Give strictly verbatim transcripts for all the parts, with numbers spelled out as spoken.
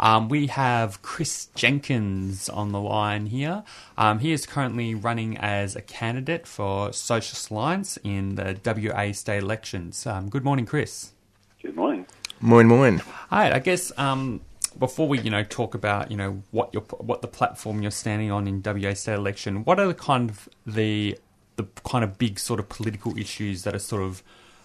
Um, we have Chris Jenkins on the line here. Um, he is currently running as a candidate for Socialist Alliance in the W A state elections. Um, good morning, Chris. Good morning. Moin, moin. All right, I guess um, before we, you know, talk about, you know, what your what the platform you're standing on in W A state election, what are the kind of the the kind of big sort of political issues that are sort of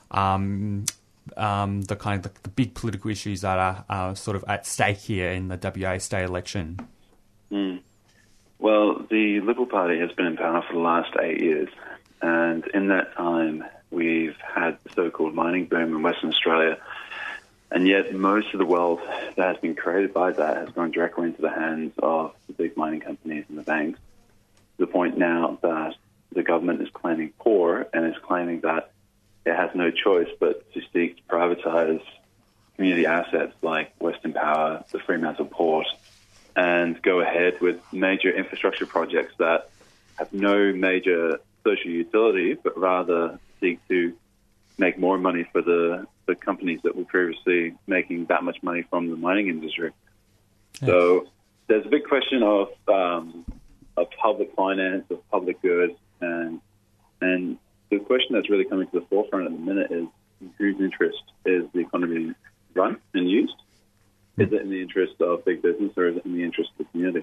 um, um, the kind of the, the big political issues that are uh, sort of at stake here in the W A state election? Mm. Well, the Liberal Party has been in power for the last eight years, and in that time we've had the so-called mining boom in Western Australia. And yet most of the wealth that has been created by that has gone directly into the hands of the big mining companies and the banks, to the point now that the government is claiming poor and is claiming that it has no choice but to seek to privatise community assets like Western Power, the Fremantle Port, and go ahead with major infrastructure projects that have no major social utility, but rather seek to make more money for the the companies that were previously making that much money from the mining industry. Yes. So there's a big question of um, of public finance, of public good, and and the question that's really coming to the forefront at the minute is whose interest is the economy run and used? Is it in the interest of big business or is it in the interest of the community?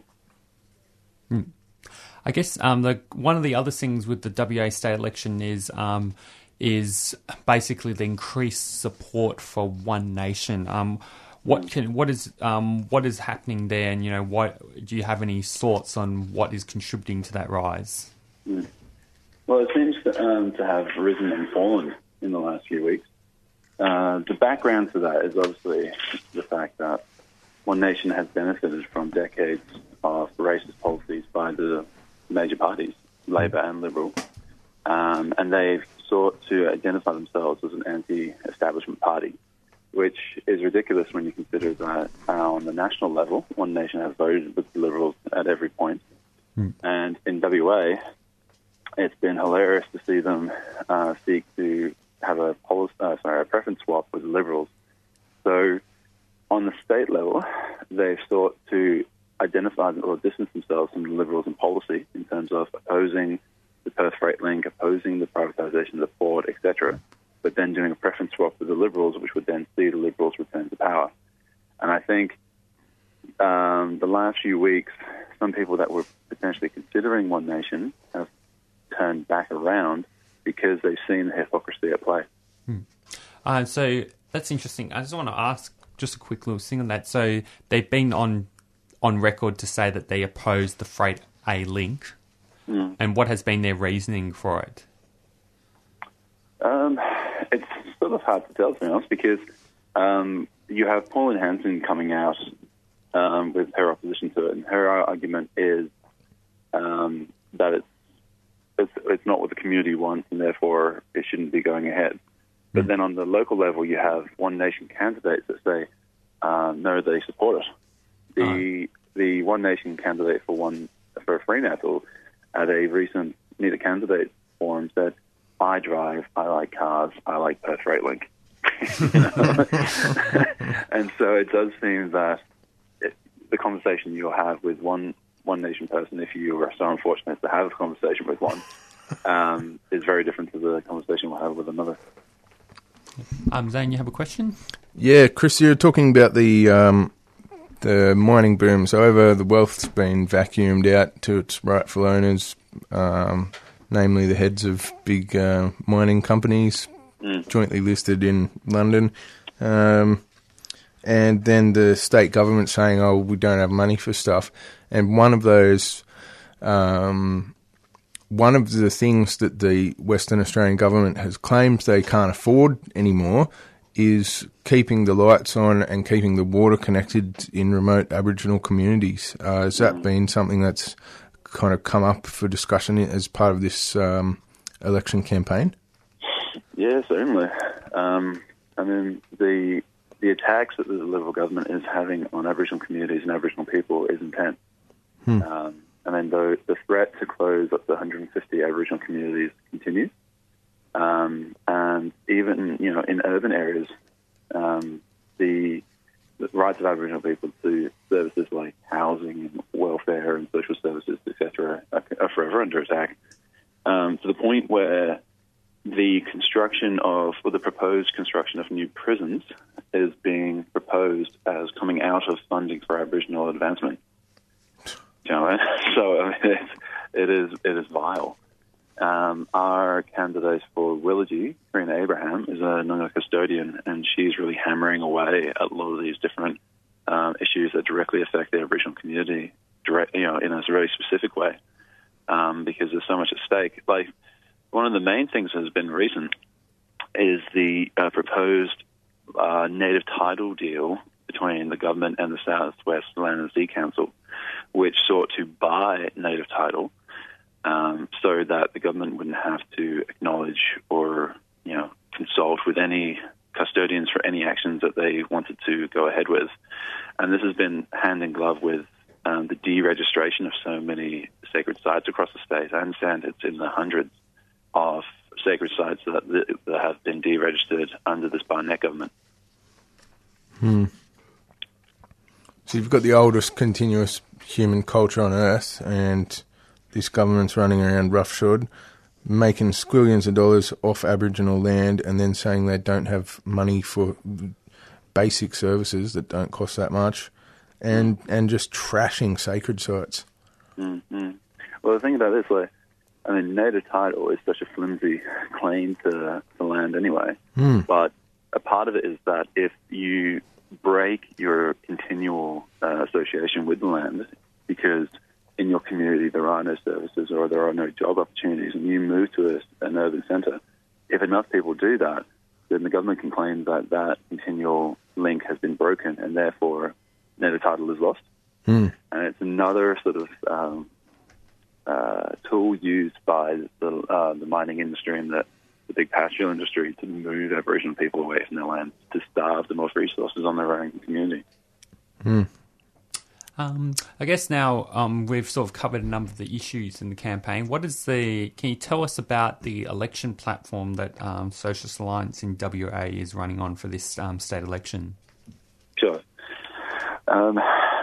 Hmm. I guess um, the one of the other things with the W A state election is um, is basically the increased support for One Nation. Um, what can what is um, what is happening there, and you know, what do you have any thoughts on what is contributing to that rise? Mm. Well, it seems to, um, to have risen and fallen in the last few weeks. Uh, the background to that is obviously the fact that One Nation has benefited from decades of racist policies by the major parties, Labor and Liberal, um, and they've sought to identify themselves as an anti-establishment party, which is ridiculous when you consider that uh, on the national level, One Nation has voted with the Liberals at every point. Mm. And in W A, it's been hilarious to see them uh, seek to have a policy, uh, sorry, a preference swap with the Liberals. So on the state level, they've sought to identify or distance themselves from the Liberals in policy in terms of opposing the Perth Freight Link, opposing the privatisation of the port, et cetera, but then doing a preference swap with the Liberals, which would then see the Liberals return to power. And I think um, the last few weeks, some people that were potentially considering One Nation have turned back around because they've seen the hypocrisy at play. Hmm. Uh, so that's interesting. I just want to ask just a quick little thing on that. So they've been on on record to say that they oppose the Freight A Link. Mm. And what has been their reasoning for it? Um, it's sort of hard to tell, to be honest, because um, you have Pauline Hanson coming out um, with her opposition to it, and her argument is um, that it's, it's it's not what the community wants, and therefore it shouldn't be going ahead. Mm. But then on the local level, you have One Nation candidates that say, uh, no, they support it. The oh. the One Nation candidate for one for Fremantle at a recent Meet a Candidate forum said, I drive, I like cars, I like Perth Freight Link. And so it does seem that it, the conversation you'll have with one One Nation person, if you are so unfortunate to have a conversation with one, um, is very different to the conversation we'll have with another. Um, Zane, you have a question? Yeah, Chris, you're talking about the um, the mining boom. So over the wealth's been vacuumed out to its rightful owners, um, namely the heads of big uh, mining companies, mm. jointly listed in London. Um, and then the state government saying, oh, we don't have money for stuff. And one of those, um, one of the things that the Western Australian government has claimed they can't afford anymore is keeping the lights on and keeping the water connected in remote Aboriginal communities. Uh, has that been something that's kind of come up for discussion as part of this um, election campaign? Yeah, certainly. Um, I mean, the the attacks that the Liberal government is having on Aboriginal communities and Aboriginal people is intense. Hmm. Um, I mean, the, the threat to close up to one hundred fifty Aboriginal communities continues. Um, and even, you know, in urban areas, um, the, the rights of Aboriginal people to under attack, um, to the point where the construction of, or the proposed construction of new prisons is being proposed as coming out of funding for Aboriginal advancement. You know, so I mean, it's, it is it is vile. Um, our candidate for Willagee, Karina Abraham, is a Noongar custodian, and she's really hammering away at a lot of these different um, issues that directly affect the Aboriginal community, direct, you know, in a very specific way, um, because there's so much at stake. Like, one of the main things that has been recent is the uh, proposed uh, native title deal between the government and the Southwest Land and Sea Council, which sought to buy native title um, so that the government wouldn't have to acknowledge or, you know, consult with any custodians for any actions that they wanted to go ahead with. And this has been hand in glove with um, the deregistration of so many sacred sites across the state. I understand it's in the hundreds of sacred sites that, that have been deregistered under this Barnett government. Hmm. So you've got the oldest continuous human culture on Earth, and this government's running around roughshod, making squillions of dollars off Aboriginal land, and then saying they don't have money for basic services that don't cost that much, and and just trashing sacred sites. Mm-hmm. Well, the thing about this, like, I mean, native title is such a flimsy claim to the land anyway. Mm. But a part of it is that if you break your continual uh, association with the land, because in your community there are no services or there are no job opportunities, and you move to a, an urban centre, if enough people do that, then the government can claim that that continual link has been broken, and therefore native title is lost. Mm. And it's another sort of um, uh, tool used by the, uh, the mining industry and the, the big pastoral industry to move Aboriginal people away from their land, to starve them of resources on their own community. Mm. Um, I guess now um, we've sort of covered a number of the issues in the campaign. What is the? Can you tell us about the election platform that um, Socialist Alliance in W A is running on for this um, state election? Sure. Um,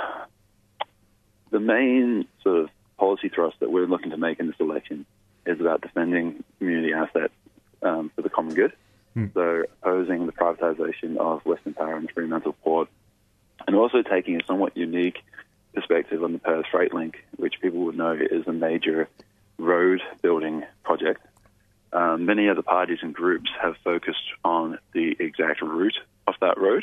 the main sort of policy thrust that we're looking to make in this election is about defending community assets um, for the common good. Hmm. So opposing the privatisation of Western Power and the Fremantle Port, and also taking a somewhat unique perspective on the Perth Freight Link, which people would know is a major road building project. Um, many other parties and groups have focused on the exact route of that road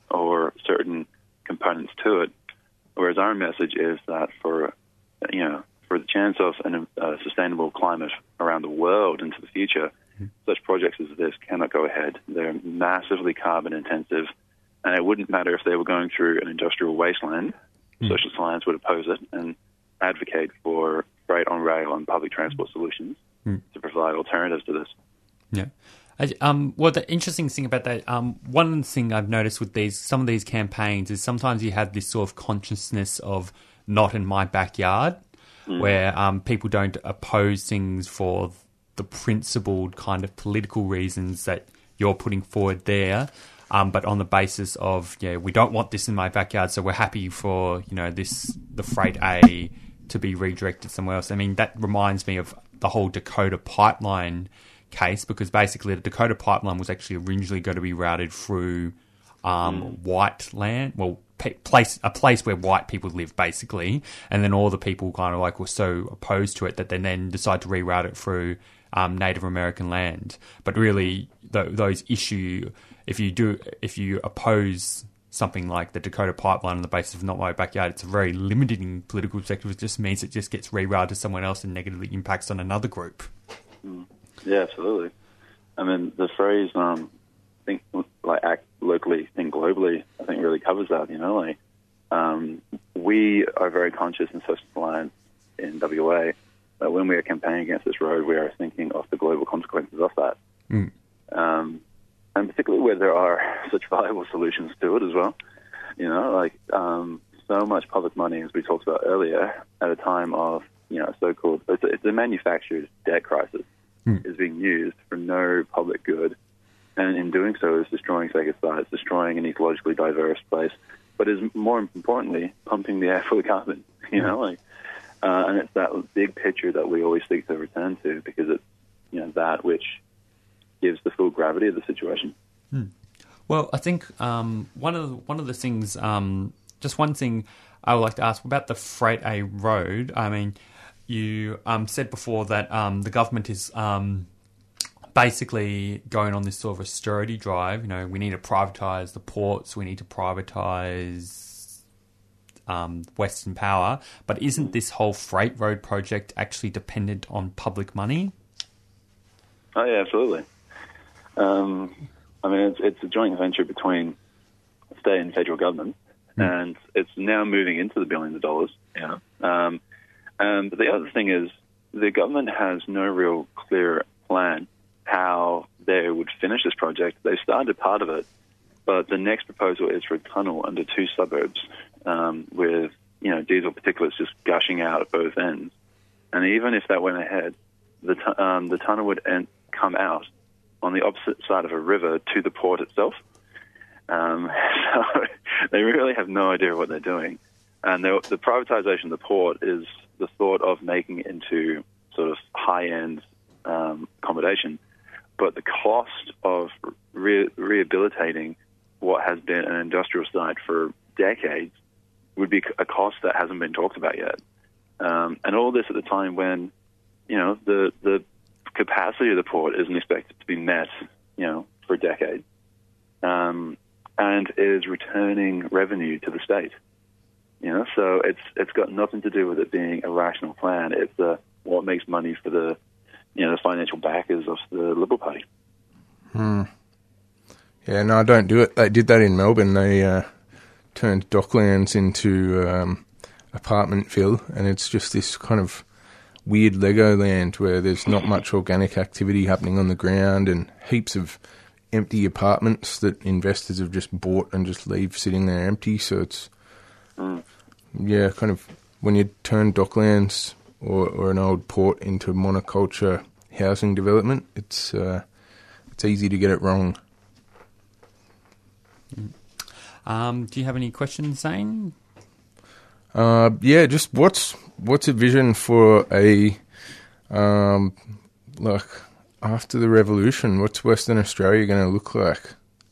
or certain components to it, whereas our message is that for, you know, for the chance of a uh, sustainable climate around the world into the future, mm-hmm. such projects as this cannot go ahead. They're massively carbon intensive, and it wouldn't matter if they were going through an industrial wasteland. Mm. Socialist Alliance would oppose it and advocate for freight on rail and public transport solutions mm. to provide alternatives to this. Yeah. I, um, well, the interesting thing about that, um, one thing I've noticed with these, some of these campaigns is sometimes you have this sort of consciousness of not in my backyard, mm. where um, people don't oppose things for the principled kind of political reasons that you're putting forward there. Um, but on the basis of, yeah, we don't want this in my backyard, so we're happy for, you know, this, the freight A to be redirected somewhere else. I mean, that reminds me of the whole Dakota pipeline case, because basically the Dakota pipeline was actually originally going to be routed through um, mm. white land, well, pe- place a place where white people live, basically, and then all the people kind of like were so opposed to it that they then decided to reroute it through um, Native American land. But really, th- those issue... If you do, if you oppose something like the Dakota pipeline on the basis of not my backyard, it's a very limiting political perspective. It just means it just gets rerouted to someone else and negatively impacts on another group. Mm. Yeah, absolutely. I mean, the phrase um, "think like act locally, think globally," I think really covers that. You know, like um, we are very conscious in Socialist Alliance in W A that when we are campaigning against this road, we are thinking of the global consequences of that. Mm. Um, And particularly where there are such viable solutions to it as well. You know, like um, so much public money, as we talked about earlier, at a time of, you know, so-called, it's a, it's a manufactured debt crisis, mm. is being used for no public good. And in doing so, is destroying sacred sites, destroying an ecologically diverse place, but is more importantly, pumping the air full of carbon, you know, like, Uh, and it's that big picture that we always seek to return to, because it's, you know, that which gives the full gravity of the situation. Hmm. Well, I think um, one of the, one of the things, um, just one thing I would like to ask about the Freight A road. I mean, you um, said before that um, the government is um, basically going on this sort of austerity drive. You know, we need to privatise the ports, we need to privatise um, Western Power. But isn't this whole freight road project actually dependent on public money? Oh, yeah, absolutely. Um, I mean, it's, it's a joint venture between state and federal government, mm. and it's now moving into the billions of dollars. Yeah. Um, and the other thing is, the government has no real clear plan how they would finish this project. They started part of it, but the next proposal is for a tunnel under two suburbs um, with, you know, diesel particulates just gushing out at both ends. And even if that went ahead, the tu- um, the tunnel would end, come out on the opposite side of a river to the port itself. Um, so they really have no idea what they're doing. And the privatization of the port is the thought of making it into sort of high-end um, accommodation. But the cost of re- rehabilitating what has been an industrial site for decades would be a cost that hasn't been talked about yet. Um, and all this at the time when, you know, the the capacity of the port isn't expected to be met, you know, for a decade, um, and is returning revenue to the state. You know, so it's it's got nothing to do with it being a rational plan. It's uh, what makes money for the, you know, the financial backers of the Liberal Party. Hmm. Yeah, no, don't do it. They did that in Melbourne. They uh, turned Docklands into um, apartmentville, and it's just this kind of weird Lego land where there's not much organic activity happening on the ground, and heaps of empty apartments that investors have just bought and just leave sitting there empty. So it's, mm. yeah, kind of when you turn Docklands or, or an old port into monoculture housing development, it's uh, it's easy to get it wrong. Um, do you have any questions, Zane? Uh, yeah, just what's what's a vision for a um, like after the revolution? What's Western Australia going to look like?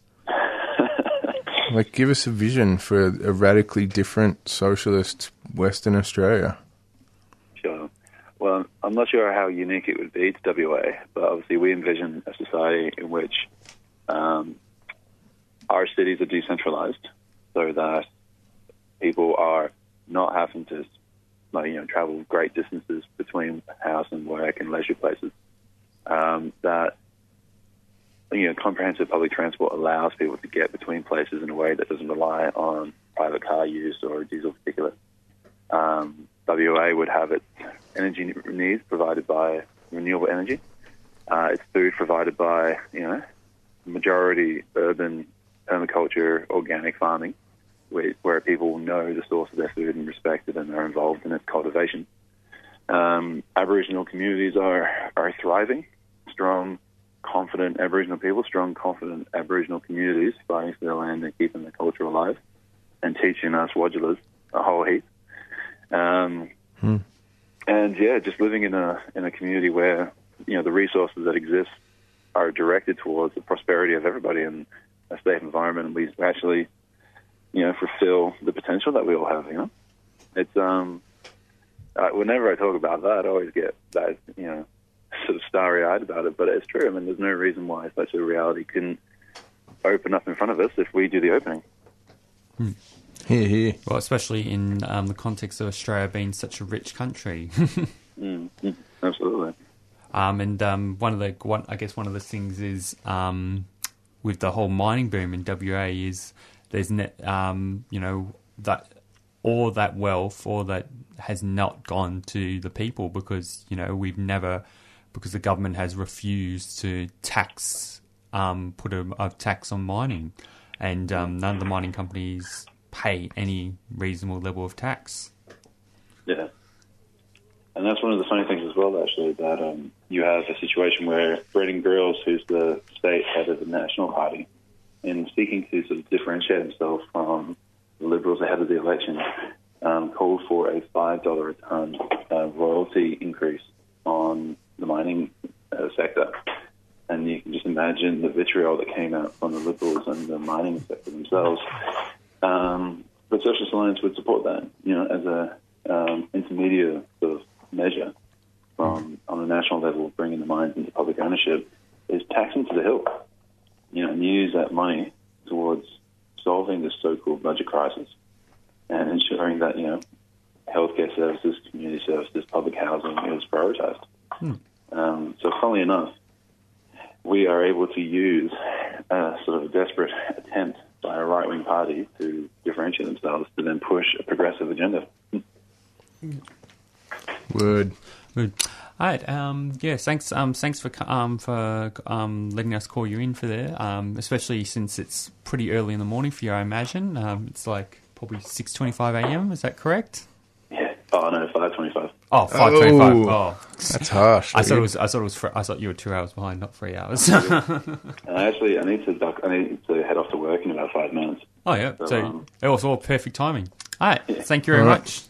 Like, give us a vision for a radically different socialist Western Australia. Sure. Well, I'm not sure how unique it would be to W A, but obviously we envision a society in which um, our cities are decentralized, so that people are not having to, like, you know, travel great distances between house and work and leisure places. Um, that, you know, comprehensive public transport allows people to get between places in a way that doesn't rely on private car use or diesel particulate. Um, W A would have its energy needs provided by renewable energy. Uh, its food provided by, you know, majority urban permaculture, organic farming, where, where people know the source of their food and respect it and are involved in its cultivation. Um, Aboriginal communities are, are thriving, strong, confident Aboriginal people, strong, confident Aboriginal communities fighting for their land and keeping the culture alive and teaching us Wadjulas a whole heap. Um, hmm. And, yeah, just living in a in a community where, you know, the resources that exist are directed towards the prosperity of everybody and a safe environment, and we actually, you know, fulfill the potential that we all have, you know. It's, um, uh, whenever I talk about that, I always get that, you know, sort of starry-eyed about it, but it's true. I mean, there's no reason why such a reality couldn't open up in front of us if we do the opening. Hmm. Here, here. Well, especially in um, the context of Australia being such a rich country. mm, mm, absolutely. Um, and um, one of the, one, I guess, one of the things is um, with the whole mining boom in W A is there's net, um, you know, that all that wealth, all that has not gone to the people because, you know, we've never, because the government has refused to tax, um, put a, a tax on mining, and um, none of the mining companies pay any reasonable level of tax. Yeah. And that's one of the funny things as well, actually, that um, you have a situation where Brendan Grills, who's the state head of the National Party, in seeking to sort of differentiate himself from the Liberals ahead of the election, um, called called for a five dollars a tonne uh, royalty increase on the mining uh, sector. And you can just imagine the vitriol that came out from the Liberals and the mining sector themselves. Um, but Socialist Alliance would support that, you know, as a um, intermediate sort of measure from on a national level, bringing the mines into public ownership, is tax them to the hill, you know, and use that money towards solving this so-called budget crisis and ensuring that, you know, healthcare services, community services, public housing is prioritised. Hmm. Um, so funnily enough, we are able to use a sort of a desperate attempt by a right-wing party to differentiate themselves to then push a progressive agenda. Word. Good. All right. Um, yeah. Thanks. Um, thanks for um, for um, letting us call you in for there. Um, especially since it's pretty early in the morning for you, I imagine. Um, it's like probably six twenty-five a.m. Is that correct? Yeah. Oh no, five twenty-five. Oh, five twenty-five. Oh, that's harsh. I thought it was. I thought it was. Fr- I thought you were two hours behind, not three hours. And I actually, I need to. Duck, I need to head off to work in about five minutes. Oh yeah. So, so um, it was all perfect timing. All right. Yeah. Thank you very all right. much.